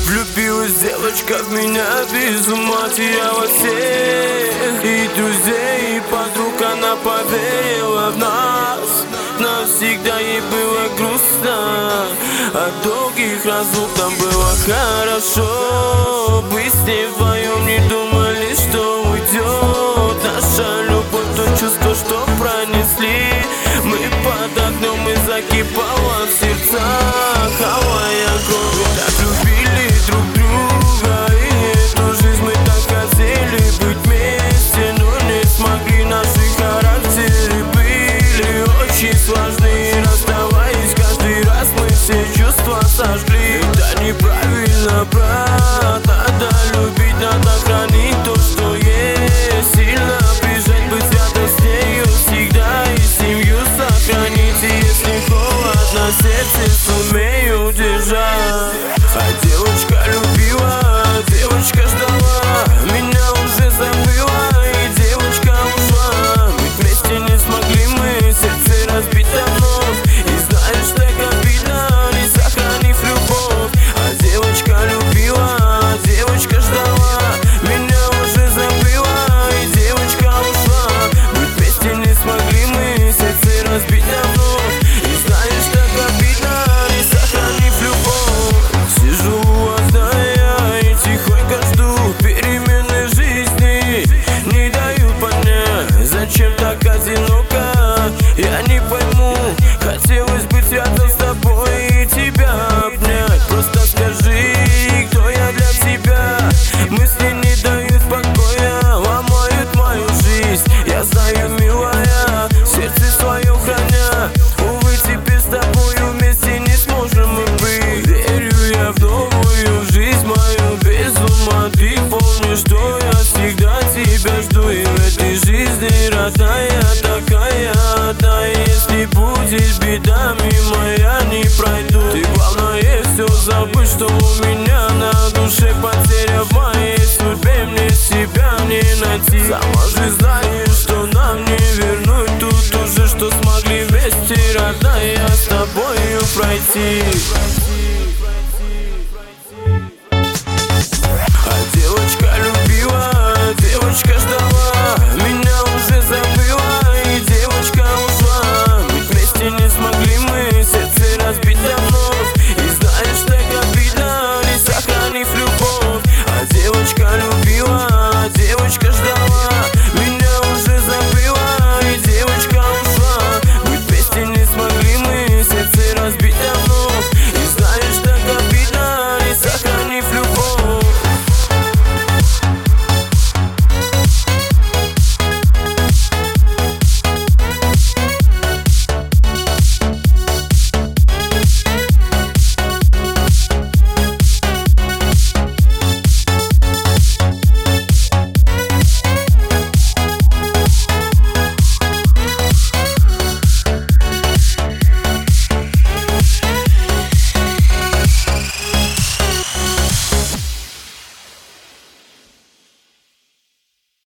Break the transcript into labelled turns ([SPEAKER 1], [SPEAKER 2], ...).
[SPEAKER 1] Влюбилась девочка в меня без ума, теряла всех и друзей, и подруг. Она поверила в нас, навсегда ей было грустно. От долгих разлук нам было хорошо. Быть с ней вдвоем, не думали, что уйдет наша любовь. То чувство, что пронесли мы под окном, и закипало в сердцах алая кровь. Мы так любили друг друга, и эту жизнь мы так хотели быть вместе, но не смогли. Наши характеры были очень сложны, расставаясь каждый раз мы все чувства сожгли. Это неправильно, брат, надо любить, надо хранить то, что есть, сильно прижать, быть рядом с нею всегда и семью сохранить. И если холодно в сердце, сумею держать. А девочка любила, девочка ждала, меня уже забыла, и девочка ушла. Быть вместе не смогли мы, сердце разбито вновь, и знаешь, так обидно, не сохранив любовь. А девочка любила, девочка ждала, меня уже забыла, и девочка ушла. Быть вместе не смогли мы, сердце разбито вновь, и знаешь, так обидно, не сохранив любовь. Сижу одна я и тихонько жду перемены жизни, не даю понять, зачем так одиноко. Я не пойму, хотелось быть рядом с тобой и тебя обнять. Просто скажи, кто я для тебя. Мысли не дают покоя, ломают мою жизнь. Я знаю, милая, сердце свое храня. Увы, теперь с тобою вместе не сможем мы быть. Верю я в новую жизнь мою без ума. Ты помнишь, что я всегда тебя жду, и в этой жизни родная такая одна. Если будет беда, мимо я не пройду. Ты главное все забудь, что у меня на душе потеря. В моей судьбе мне себя не найти.